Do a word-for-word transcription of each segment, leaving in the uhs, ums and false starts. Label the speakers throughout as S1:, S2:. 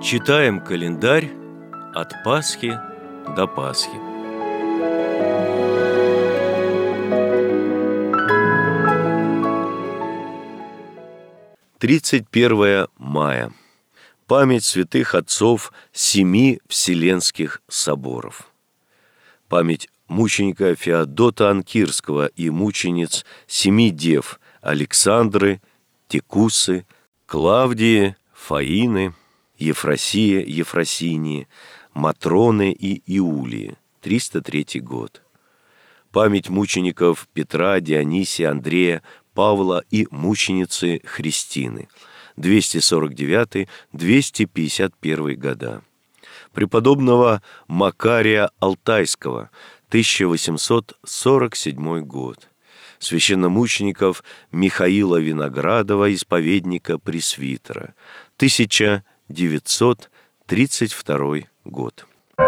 S1: Читаем календарь от Пасхи до Пасхи. тридцать первое мая. Память святых отцов семи Вселенских соборов. Память мученика Феодота Анкирского и мучениц семи дев Александры, Текусы, Клавдии, Фаины, Ефросия, Ефросинии, Матроны и Иулии, триста третий год. Память мучеников Петра, Дионисия, Андрея, Павла и мученицы Христины, двести сорок девятый — двести пятьдесят первый года. Преподобного Макария Алтайского, тысяча восемьсот сорок седьмой год. Священномучеников Михаила Виноградова, исповедника пресвитера, тысяча девятьсот тридцать второй год.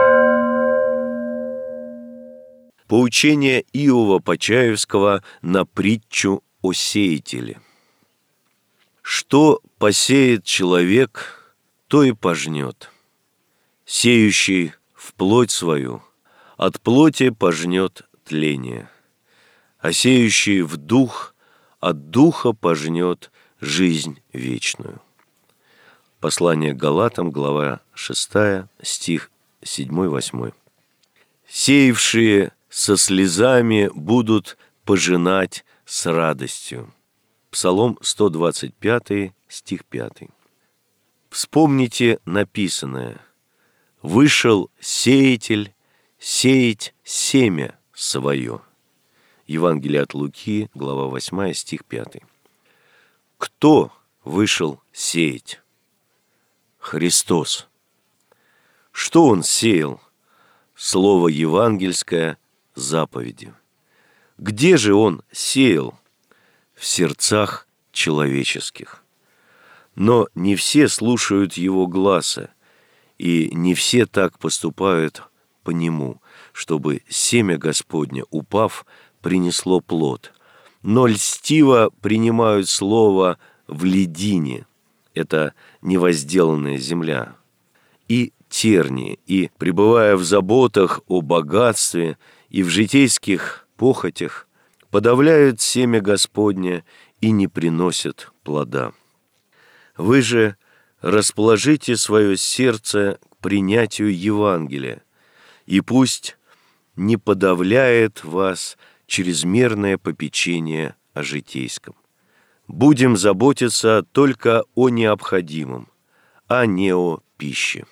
S1: Поучение Иова Почаевского на притчу о сеятеле. Что посеет человек, то и пожнет. Сеющий в плоть свою от плоти пожнет тление, а сеющий в дух от духа пожнет жизнь вечную. Послание к Галатам, глава шестая, стих седьмой-восьмой. Сеявшие со слезами будут пожинать с радостью. Псалом сто двадцать пятый, стих пятый. Вспомните написанное: «Вышел сеятель сеять семя свое». Евангелие от Луки, глава восьмая, стих пятый. Кто вышел сеять? Христос. Что Он сеял? Слово евангельское, заповеди. Где же Он сеял? В сердцах человеческих. Но не все слушают Его гласа, и не все так поступают по Нему, чтобы семя Господне, упав, принесло плод. Но льстиво принимают слово в ледине, это невозделанная земля, и тернии, и, пребывая в заботах о богатстве и в житейских похотях, подавляют семя Господне и не приносят плода. Вы же расположите свое сердце к принятию Евангелия, и пусть не подавляет вас чрезмерное попечение о житейском. Будем заботиться только о необходимом, а не о пище.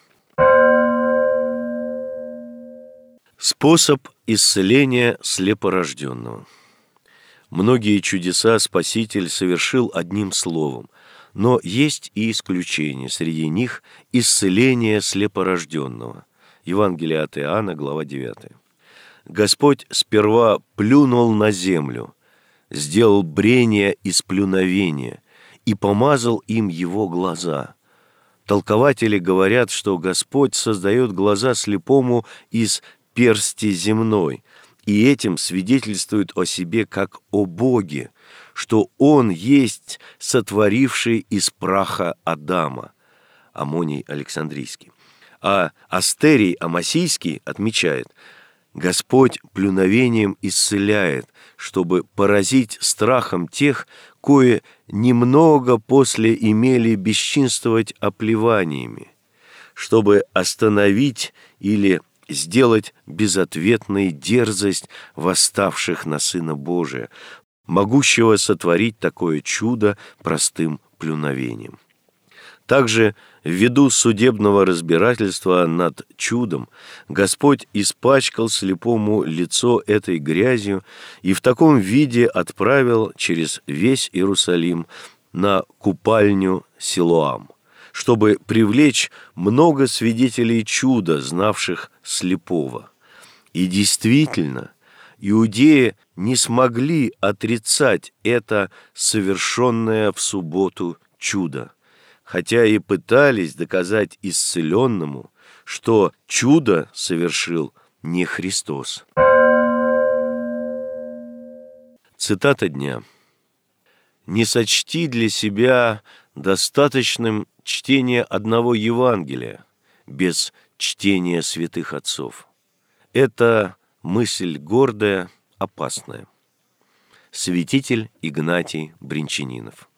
S1: Способ исцеления слепорожденного. Многие чудеса Спаситель совершил одним словом, но есть и исключения, среди них исцеление слепорожденного. Евангелие от Иоанна, глава девятая. Господь сперва плюнул на землю, сделал брение из плюновения и помазал им его глаза. Толкователи говорят, что Господь создает глаза слепому из персти земной, и этим свидетельствует о себе как о Боге, что Он есть сотворивший из праха Адама. Амоний Александрийский. А Астерий Амосийский отмечает: Господь плюновением исцеляет, чтобы поразить страхом тех, кое немного после имели бесчинствовать оплеваниями, чтобы остановить или сделать безответной дерзость восставших на Сына Божия, могущего сотворить такое чудо простым плюновением. Также ввиду судебного разбирательства над чудом Господь испачкал слепому лицо этой грязью и в таком виде отправил через весь Иерусалим на купальню Силоам, чтобы привлечь много свидетелей чуда, знавших слепого. И действительно, иудеи не смогли отрицать это совершенное в субботу чудо, хотя и пытались доказать исцеленному, что чудо совершил не Христос. Цитата дня. «Не сочти для себя достаточным чтение одного Евангелия без чтения святых отцов – это мысль гордая, опасная. Святитель Игнатий Бринчанинов.